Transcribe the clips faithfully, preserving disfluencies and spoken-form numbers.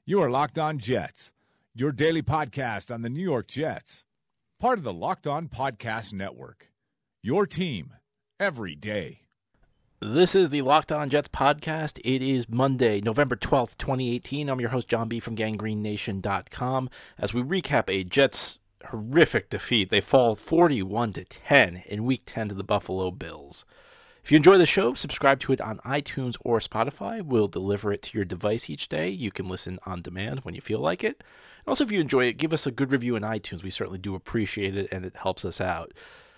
You are Locked On Jets, your daily podcast on the New York Jets. Part of the Locked On Podcast Network, your team every day. This is the Locked On Jets podcast. It is Monday, November twelfth, twenty eighteen. I'm your host, John B. from gangrene nation dot com. As we recap a Jets horrific defeat, they fall forty-one to ten in Week ten to the Buffalo Bills. If you enjoy the show, subscribe to it on iTunes or Spotify. We'll deliver it to your device each day. You can listen on demand when you feel like it. And also, if you enjoy it, give us a good review in iTunes. We certainly do appreciate it, and it helps us out.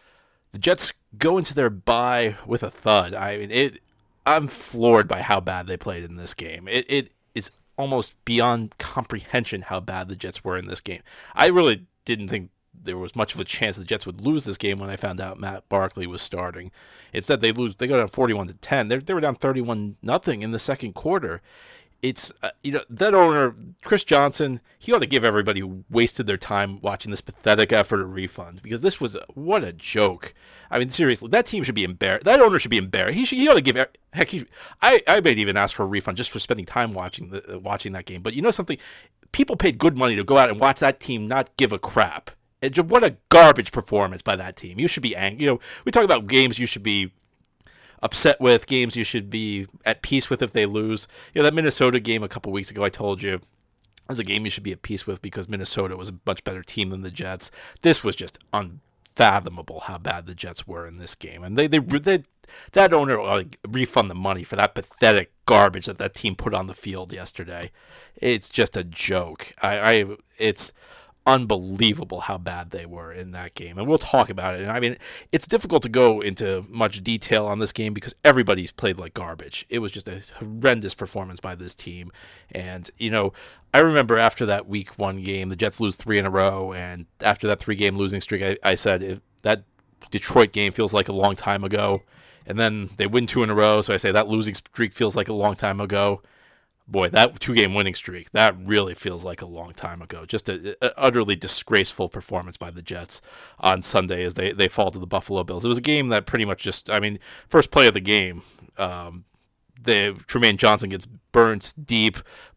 The Jets go into their bye with a thud. I mean, it. I'm floored by how bad they played in this game. It it is almost beyond comprehension how bad the Jets were in this game. I really didn't think there was much of a chance the Jets would lose this game when I found out Matt Barkley was starting. Instead, they lose. They go down forty-one to ten. They they were down thirty-one nothing in the second quarter. It's uh, you know that owner Chris Johnson. He ought to give everybody who wasted their time watching this pathetic effort a refund, because this was what a joke. I mean, seriously, that team should be embarrassed. That owner should be embarrassed. He should, he ought to give heck. He, I I might even ask for a refund just for spending time watching the uh, watching that game. But you know something, people paid good money to go out and watch that team not give a crap. It, what a garbage performance by that team. You should be angry. You know, we talk about games you should be upset with, games you should be at peace with if they lose. You know, that Minnesota game a couple weeks ago, I told you, was a game you should be at peace with because Minnesota was a much better team than the Jets. This was just unfathomable how bad the Jets were in this game. And they, they, they that owner ought to refund the money for that pathetic garbage that that team put on the field yesterday. It's just a joke. I, I it's unbelievable how bad they were in that game, and we'll talk about it. And I mean, it's difficult to go into much detail on this game because everybody's played like garbage. It was just a horrendous performance by this team. And you know, I remember after that week one game, the Jets lose three in a row, and after that three game losing streak, I, I said if that Detroit game feels like a long time ago, and then they win two in a row, so I say that losing streak feels like a long time ago. Boy, that two-game winning streak, that really feels like a long time ago. Just an utterly disgraceful performance by the Jets on Sunday as they, they fall to the Buffalo Bills. It was a game that pretty much just, I mean, first play of the game, um, the Trumaine Johnson gets burnt deep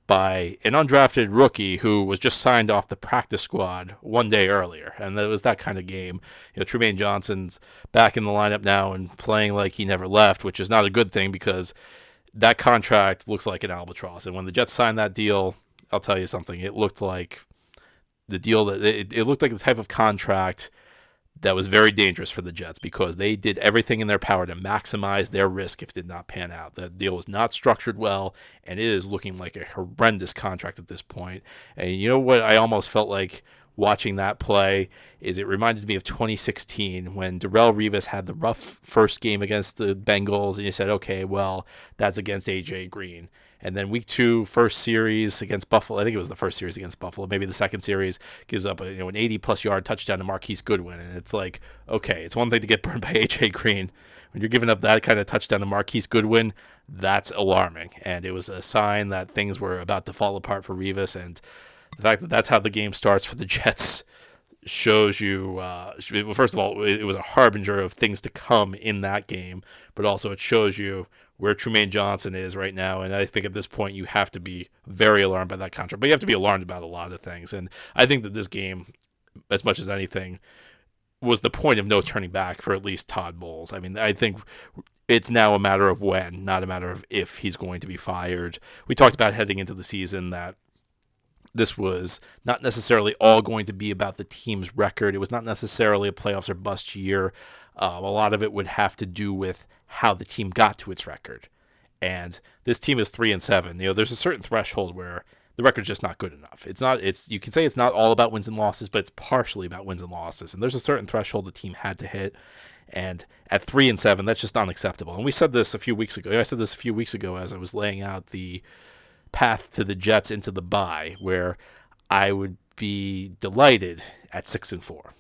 by an undrafted rookie who was just signed off the practice squad one day earlier. And it was that kind of game. You know, Trumaine Johnson's back in the lineup now and playing like he never left, which is not a good thing because that contract looks like an albatross. And when the Jets signed that deal, I'll tell you something, it looked like the deal that it, it looked like the type of contract that was very dangerous for the Jets because they did everything in their power to maximize their risk if it did not pan out. The deal was not structured well, and it is looking like a horrendous contract at this point. And you know what I almost felt like watching that play is it reminded me of twenty sixteen when Darrelle Revis had the rough first game against the Bengals, and you said, okay, well, that's against A J Green. And then week two, first series against Buffalo, I think it was the first series against Buffalo, maybe the second series, gives up a, you know, an eighty-plus yard touchdown to Marquise Goodwin. And it's like, okay, it's one thing to get burned by A J Green. When you're giving up that kind of touchdown to Marquise Goodwin, that's alarming. And it was a sign that things were about to fall apart for Revis. And the fact that that's how the game starts for the Jets shows you, uh, well, first of all, it was a harbinger of things to come in that game, but also it shows you where Trumaine Johnson is right now. And I think at this point you have to be very alarmed by that contract, but you have to be alarmed about a lot of things. And I think that this game, as much as anything, was the point of no turning back for at least Todd Bowles. I mean, I think it's now a matter of when, not a matter of if he's going to be fired. We talked about heading into the season that this was not necessarily all going to be about the team's record. It was not necessarily a playoffs or bust year. Um, a lot of it would have to do with how the team got to its record. And this team is three and seven. You know, there's a certain threshold where the record's just not good enough. It's not. It's you can say it's not all about wins and losses, but it's partially about wins and losses. And there's a certain threshold the team had to hit. And at three and seven, that's just unacceptable. And we said this a few weeks ago. I said this a few weeks ago as I was laying out the path to the Jets into the bye, where I would be delighted at six and four.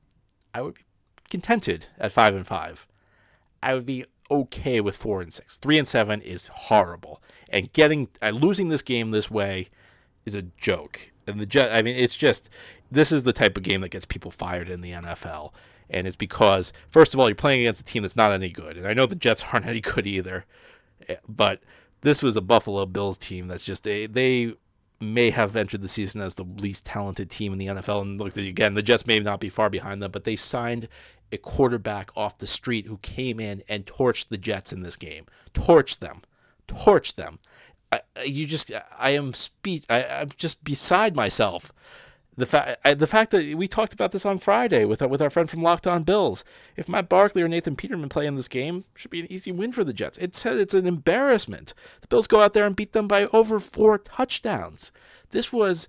I would be contented at five and five. I would be okay with four and six. Three and seven is horrible, and getting uh, losing this game this way is a joke. And the Jet, I mean, it's just this is the type of game that gets people fired in the N F L, and it's because first of all you're playing against a team that's not any good, and I know the Jets aren't any good either, but this was a Buffalo Bills team that's just, they, they may have entered the season as the least talented team in the N F L. And look, again, the Jets may not be far behind them, but they signed a quarterback off the street who came in and torched the Jets in this game. Torched them. Torched them. I, you just, I am speech. I, I'm just beside myself. The fact, the fact that we talked about this on Friday with our, with our friend from Locked On Bills. If Matt Barkley or Nathan Peterman play in this game, it should be an easy win for the Jets. It said it's an embarrassment. The Bills go out there and beat them by over four touchdowns. This was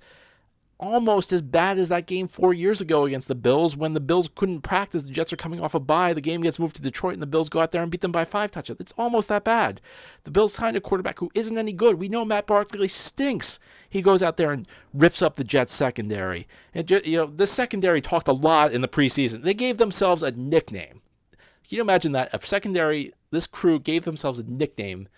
almost as bad as that game four years ago against the Bills when the Bills couldn't practice. The Jets are coming off a bye. The game gets moved to Detroit, and the Bills go out there and beat them by five touchdowns. It's almost that bad. The Bills signed a quarterback who isn't any good. We know Matt Barkley stinks. He goes out there and rips up the Jets secondary. And you know, the secondary talked a lot in the preseason. They gave themselves a nickname. Can you imagine that? A secondary, this crew gave themselves a nickname.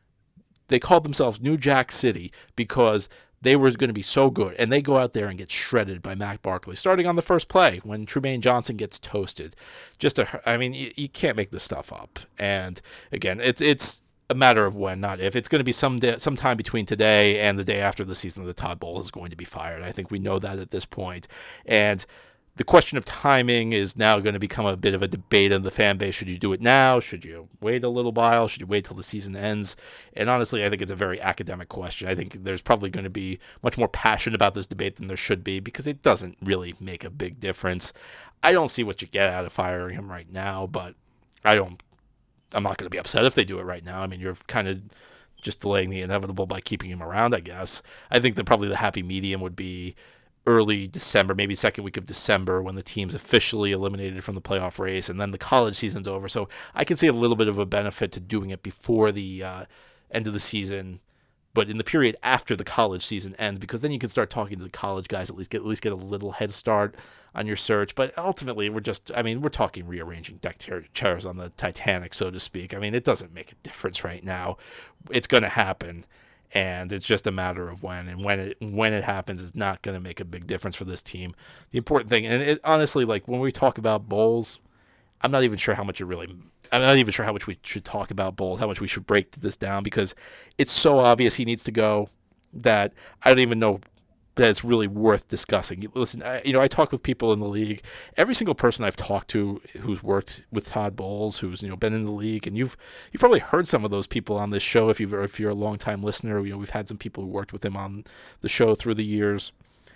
They called themselves New Jack City because they were going to be so good, and they go out there and get shredded by Matt Barkley, starting on the first play when Trumaine Johnson gets toasted. Just a, I mean, you, you can't make this stuff up. And again, it's it's a matter of when, not if. It's going to be some day, sometime between today and the day after the season that Todd Bowles is going to be fired. I think we know that at this point. And the question of timing is now going to become a bit of a debate in the fan base. Should you do it now? Should you wait a little while? Should you wait till the season ends? And honestly, I think it's a very academic question. I think there's probably going to be much more passion about this debate than there should be because it doesn't really make a big difference. I don't see what you get out of firing him right now, but I don't, I'm not going to be upset if they do it right now. I mean, you're kind of just delaying the inevitable by keeping him around, I guess. I think that probably the happy medium would be early December, maybe second week of December, when the team's officially eliminated from the playoff race, and then the college season's over. So I can see a little bit of a benefit to doing it before the uh, end of the season, but in the period after the college season ends, because then you can start talking to the college guys, at least get at least get a little head start on your search. But ultimately, we're just, I mean, we're talking rearranging deck chairs on the Titanic, so to speak. I mean, it doesn't make a difference right now. It's going to happen. And it's just a matter of when, and when it when it happens, it's not going to make a big difference for this team. The important thing, and it, honestly, like when we talk about Bowles, I'm not even sure how much it really. I'm not even sure how much we should talk about Bowles, how much we should break this down, because it's so obvious he needs to go that I don't even know that it's really worth discussing. Listen, I, you know, I talk with people in the league. Every single person I've talked to who's worked with Todd Bowles, who's you know been in the league, and you've you've probably heard some of those people on this show if you've if you're a longtime listener. You know, we've had some people who worked with him on the show through the years,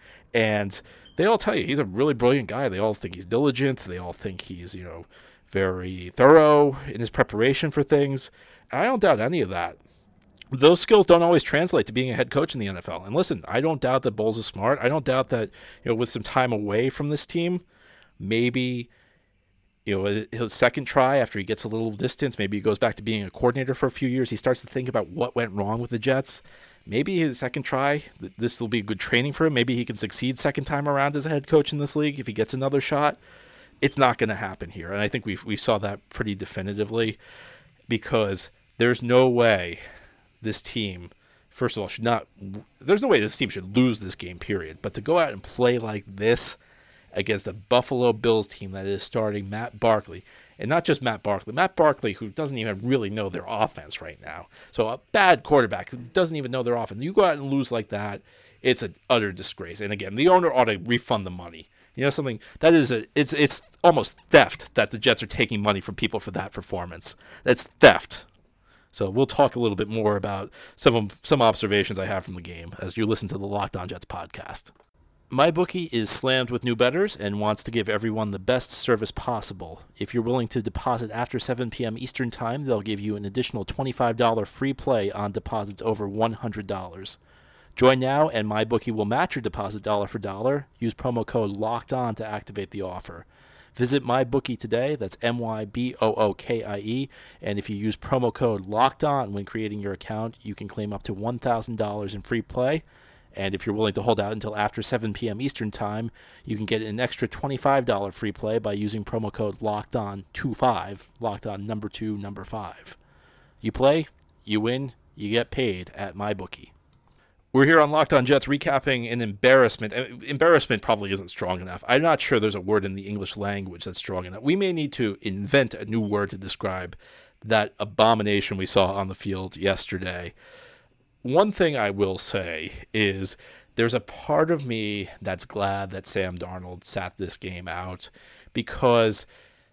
and they all tell you he's a really brilliant guy. They all think he's diligent. They all think he's you know very thorough in his preparation for things. And I don't doubt any of that. Those skills don't always translate to being a head coach in the N F L. And listen, I don't doubt that Bowles is smart. I don't doubt that, you know, with some time away from this team, maybe, you know, his second try after he gets a little distance, maybe he goes back to being a coordinator for a few years. He starts to think about what went wrong with the Jets. Maybe his second try, this will be good training for him. Maybe he can succeed second time around as a head coach in this league if he gets another shot. It's not going to happen here. And I think we we saw that pretty definitively, because there's no way this team, first of all, should not, there's no way this team should lose this game, period. But to go out and play like this against a Buffalo Bills team that is starting Matt Barkley, and not just Matt Barkley, Matt Barkley, who doesn't even really know their offense right now. So a bad quarterback who doesn't even know their offense. You go out and lose like that, it's an utter disgrace. And again, the owner ought to refund the money. You know something, that is a, it's it's almost theft that the Jets are taking money from people for that performance. That's theft. So we'll talk a little bit more about some some observations I have from the game as you listen to the Locked On Jets podcast. MyBookie is slammed with new bettors and wants to give everyone the best service possible. If you're willing to deposit after seven p.m. Eastern Time, they'll give you an additional twenty-five dollars free play on deposits over one hundred dollars. Join now, and MyBookie will match your deposit dollar for dollar. Use promo code LOCKEDON to activate the offer. Visit MyBookie today, that's M Y B O O K I E, and if you use promo code LOCKEDON when creating your account, you can claim up to one thousand dollars in free play. And if you're willing to hold out until after seven p.m. Eastern Time, you can get an extra twenty-five dollars free play by using promo code LOCKEDON twenty-five, locked on number two, number five. You play, you win, you get paid at MyBookie. We're here on Locked On Jets recapping an embarrassment. Embarrassment probably isn't strong enough. I'm not sure there's a word in the English language that's strong enough. We may need to invent a new word to describe that abomination we saw on the field yesterday. one thing I will say is there's a part of me that's glad that Sam Darnold sat this game out, because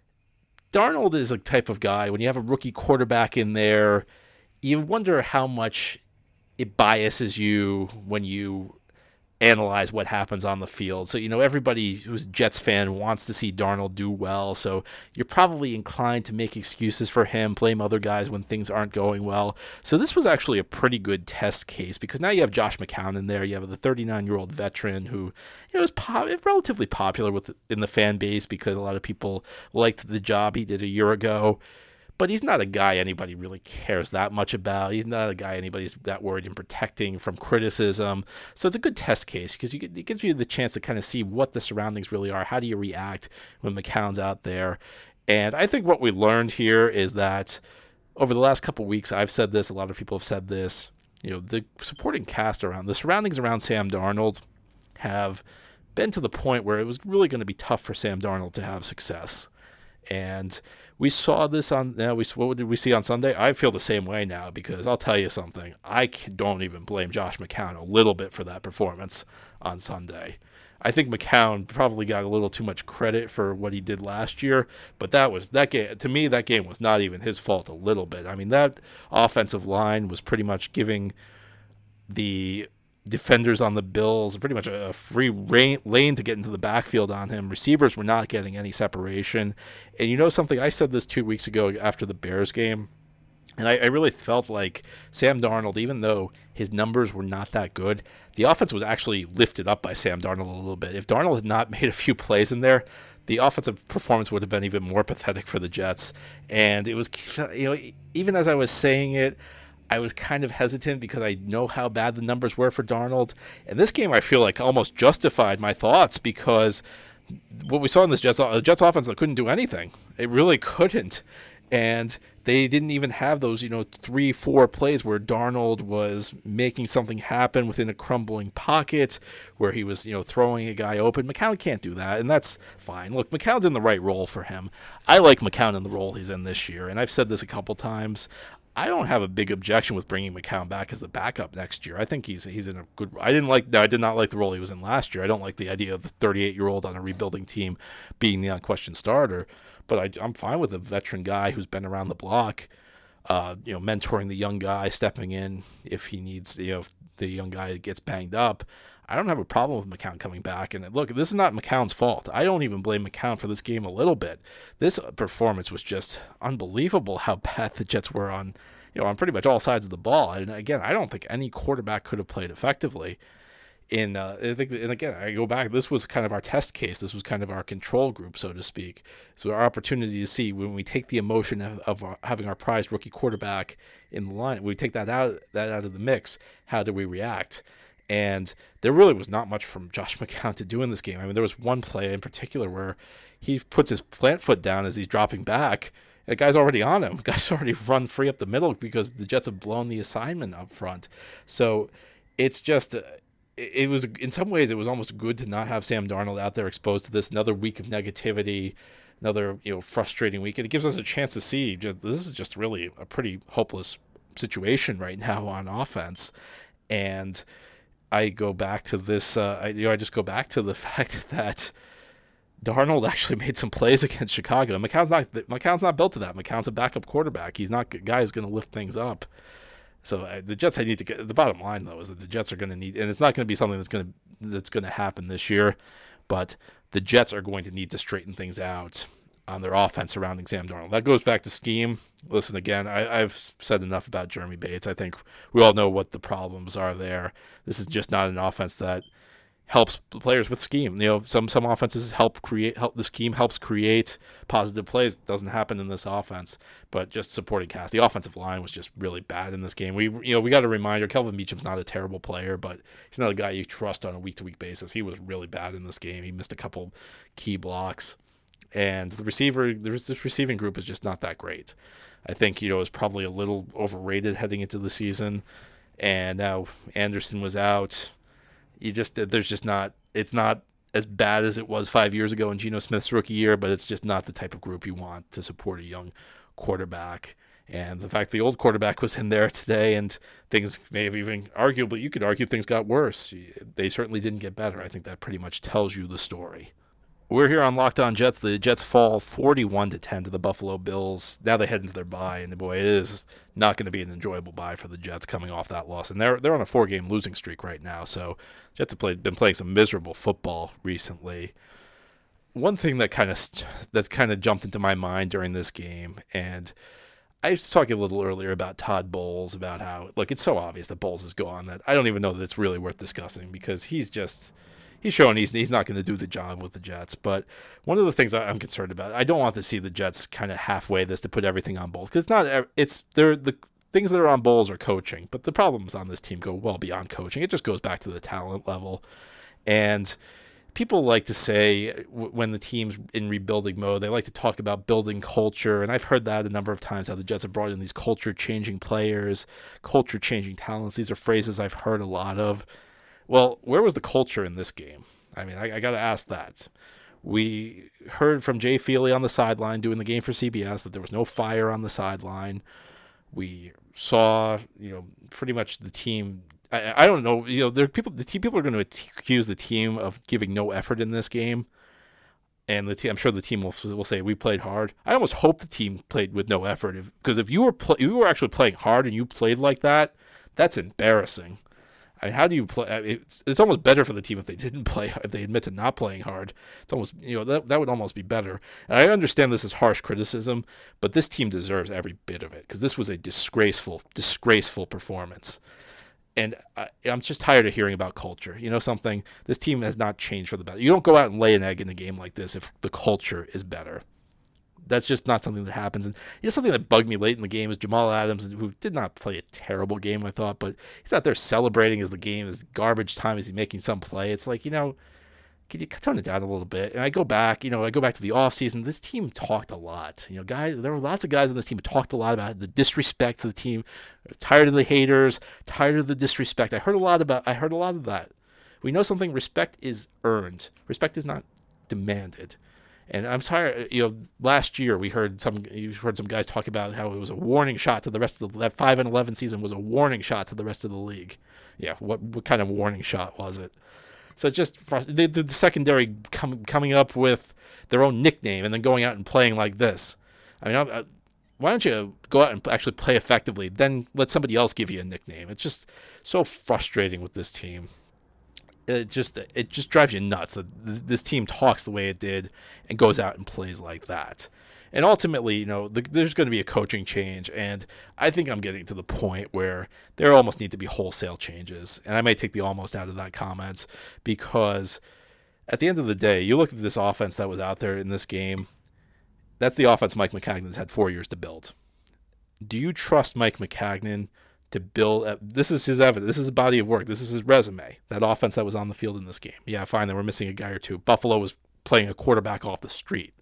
Darnold is a type of guy, when you have a rookie quarterback in there, you wonder how much it biases you when you analyze what happens on the field. So, you know, everybody who's a Jets fan wants to see Darnold do well, so you're probably inclined to make excuses for him, blame other guys when things aren't going well. So this was actually a pretty good test case, because now you have Josh McCown in there. You have the thirty-nine-year-old veteran who, you know, is pop- relatively popular with in the fan base because a lot of people liked the job he did a year ago. But he's not a guy anybody really cares that much about. He's not a guy anybody's that worried in protecting from criticism. So it's a good test case, because you get, it gives you the chance to kind of see what the surroundings really are. How do you react when McCown's out there? And I think what we learned here is that over the last couple of weeks, I've said this, a lot of people have said this, you know, the supporting cast around, the surroundings around Sam Darnold have been to the point where it was really going to be tough for Sam Darnold to have success. And we saw this on, now we, what did we see on Sunday? I feel the same way now, because I'll tell you something. I don't even blame Josh McCown a little bit for that performance on Sunday. I think McCown probably got a little too much credit for what he did last year, but that was, that game, to me, that game was not even his fault a little bit. I mean, that offensive line was pretty much giving the defenders on the Bills pretty much a free rain, lane to get into the backfield on him. Receivers were not getting any separation. And you know something? I said this two weeks ago after the Bears game, and I, I really felt like Sam Darnold, even though his numbers were not that good, the offense was actually lifted up by Sam Darnold a little bit. If Darnold had not made a few plays in there, the offensive performance would have been even more pathetic for the Jets. And it was, you know, even as I was saying it, I was kind of hesitant because I know how bad the numbers were for Darnold. And this game, I feel like almost justified my thoughts, because what we saw in this Jets, the Jets offense couldn't do anything. It really couldn't. And they didn't even have those, you know, three, four plays where Darnold was making something happen within a crumbling pocket, where he was, you know, throwing a guy open. McCown can't do that, and that's fine. Look, McCown's in the right role for him. I like McCown in the role he's in this year, and I've said this a couple times. I don't have a big objection with bringing McCown back as the backup next year. I think he's he's in a good. I didn't like. No, I did not like the role he was in last year. I don't like the idea of the thirty-eight-year-old on a rebuilding team being the unquestioned starter. But I, I'm fine with a veteran guy who's been around the block, uh, you know, mentoring the young guy, stepping in if he needs. You know, if the young guy gets banged up. I don't have a problem with McCown coming back. And look, this is not McCown's fault. I don't even blame McCown for this game a little bit. This performance was just unbelievable how bad the Jets were on, you know, on pretty much all sides of the ball. And again, I don't think any quarterback could have played effectively. In uh, I think, and again, I go back. This was kind of our test case. This was kind of our control group, so to speak. So our opportunity to see when we take the emotion of, of our, having our prized rookie quarterback in the line, we take that out that out of the mix. How do we react? And there really was not much from Josh McCown to do in this game. I mean, there was one play in particular where he puts his plant foot down as he's dropping back, and the guy's already on him. The guy's already run free up the middle because the Jets have blown the assignment up front. So it's just, it was, in some ways, it was almost good to not have Sam Darnold out there exposed to this. Another week of negativity, another, you know, frustrating week. And it gives us a chance to see, just, this is just really a pretty hopeless situation right now on offense. And I go back to this, uh, I, you know, I just go back to the fact that Darnold actually made some plays against Chicago. McCown's not, McCown's not built to that. McCown's a backup quarterback. He's not a guy who's going to lift things up. So uh, the Jets, I need to get, the bottom line though, is that the Jets are going to need, and it's not going to be something that's going to, that's going to happen this year, but the Jets are going to need to straighten things out on their offense surrounding Sam Darnold. That goes back to scheme. Listen, again, I, I've said enough about Jeremy Bates. I think we all know what the problems are there. This is just not an offense that helps players with scheme. You know, some some offenses help create, help the scheme helps create positive plays. It doesn't happen in this offense, but just supporting cast. The offensive line was just really bad in this game. We, you know, we got a reminder, Kelvin Beacham's not a terrible player, but he's not a guy you trust on a week-to-week basis. He was really bad in this game. He missed a couple key blocks. And the receiver, this receiving group is just not that great. I think, you know, it was probably a little overrated heading into the season. And now Anderson was out. You just, there's just not, it's not as bad as it was five years ago in Geno Smith's rookie year, but it's just not the type of group you want to support a young quarterback. And the fact the old quarterback was in there today and things may have even arguably, you could argue things got worse. They certainly didn't get better. I think that pretty much tells you the story. We're here on Locked On Jets. The Jets fall forty-one to ten to the Buffalo Bills. Now they head into their bye, and boy, it is not going to be an enjoyable bye for the Jets coming off that loss. And they're they're on a four-game losing streak right now, so Jets have played, been playing some miserable football recently. One thing that kind of that's kind of jumped into my mind during this game, and I was talking a little earlier about Todd Bowles, about how, look, it's so obvious that Bowles is gone that I don't even know that it's really worth discussing because he's just, he's showing he's, he's not going to do the job with the Jets. But one of the things I'm concerned about, I don't want to see the Jets kind of halfway this to put everything on Bowles, because it's not, it's, they're, the things that are on Bowles are coaching, but the problems on this team go well beyond coaching. It just goes back to the talent level. And people like to say when the team's in rebuilding mode, they like to talk about building culture. And I've heard that a number of times, how the Jets have brought in these culture-changing players, culture-changing talents. These are phrases I've heard a lot of. Well, where was the culture in this game? I mean, I, I got to ask that. We heard from Jay Feely on the sideline doing the game for C B S that there was no fire on the sideline. We saw, you know, pretty much the team. I, I don't know, you know, there are people. The team people are going to accuse the team of giving no effort in this game, and the team. I'm sure the team will will say we played hard. I almost hope the team played with no effort, because if, if you were pl- you were actually playing hard and you played like that, that's embarrassing. I mean, how do you play? It's, it's almost better for the team if they didn't play, if they admit to not playing hard. It's almost, you know, that that would almost be better. And I understand this is harsh criticism, but this team deserves every bit of it, because this was a disgraceful, disgraceful performance. And I, I'm just tired of hearing about culture. You know something? This team has not changed for the better. You don't go out and lay an egg in a game like this if the culture is better. That's just not something that happens. And you know, something that bugged me late in the game is Jamal Adams, who did not play a terrible game, I thought, but he's out there celebrating as the game is garbage time, as he's making some play. It's like, you know, can you tone it down a little bit? And I go back, you know, I go back to the offseason. This team talked a lot. You know, guys, there were lots of guys on this team who talked a lot about the disrespect to the team, tired of the haters, tired of the disrespect. I heard a lot about, I heard a lot of that. We know something, respect is earned. Respect is not demanded. And I'm tired, you know, last year we heard some, you heard some guys talk about how it was a warning shot to the rest of the, that five and eleven season was a warning shot to the rest of the league. Yeah, what, what kind of warning shot was it? So just the, the secondary com, coming up with their own nickname and then going out and playing like this. I mean, I, why don't you go out and actually play effectively, then let somebody else give you a nickname? It's just so frustrating with this team. It just it just drives you nuts that this, this team talks the way it did and goes out and plays like that. And ultimately, you know, the, there's going to be a coaching change, and I think I'm getting to the point where there almost need to be wholesale changes. And I may take the almost out of that comment, because at the end of the day, you look at this offense that was out there in this game, that's the offense Mike Maccagnan had four years to build. Do you trust Mike Maccagnan to build? This is his evidence. This is his body of work. This is his resume, that offense that was on the field in this game. Yeah, fine, they were missing a guy or two. Buffalo was playing a quarterback off the street.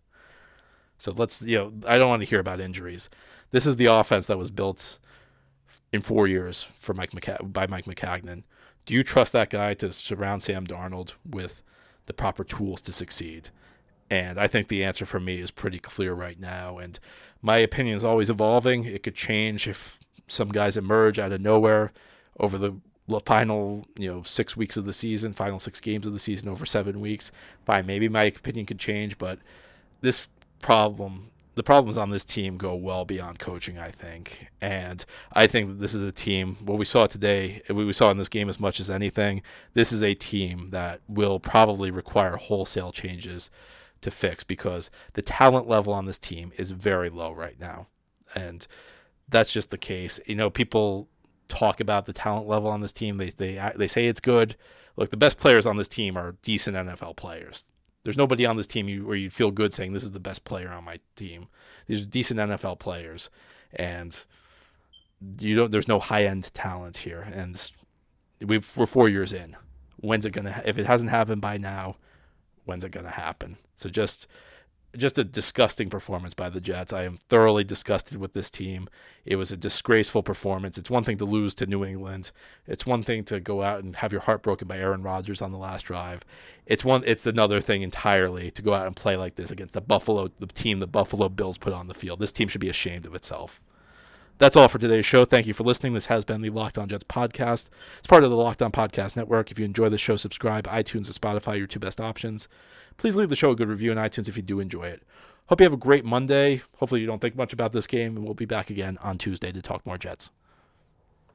So let's, you know, I don't want to hear about injuries. This is the offense that was built in four years for Mike Maca- by Mike Maccagnan. Do you trust that guy to surround Sam Darnold with the proper tools to succeed? And I think the answer for me is pretty clear right now. And my opinion is always evolving. It could change if some guys emerge out of nowhere over the final, you know, six weeks of the season, final six games of the season over seven weeks. Fine, maybe my opinion could change, but this problem, the problems on this team go well beyond coaching, I think. And I think that this is a team, what we saw today, what we saw in this game as much as anything, this is a team that will probably require wholesale changes to fix, because the talent level on this team is very low right now. And that's just the case. You know, people talk about the talent level on this team. They they they say it's good. Look, the best players on this team are decent N F L players. There's nobody on this team you, where you'd feel good saying this is the best player on my team. These are decent N F L players, and you don't. There's no high-end talent here, and we've, we're four years in. When's it gonna? If it hasn't happened by now, when's it gonna happen? So just. Just a disgusting performance by the Jets. I am thoroughly disgusted with this team. It was a disgraceful performance. It's one thing to lose to New England. It's one thing to go out and have your heart broken by Aaron Rodgers on the last drive. It's one. It's another thing entirely to go out and play like this against the Buffalo, the team the Buffalo Bills put on the field. This team should be ashamed of itself. that's all for today's show. Thank you for listening. This has been the Locked On Jets podcast. It's part of the Locked On Podcast Network. If you enjoy the show, subscribe. iTunes or Spotify, your two best options. Please leave the show a good review on iTunes if you do enjoy it. Hope you have a great Monday. Hopefully you don't think much about this game, and we'll be back again on Tuesday to talk more Jets.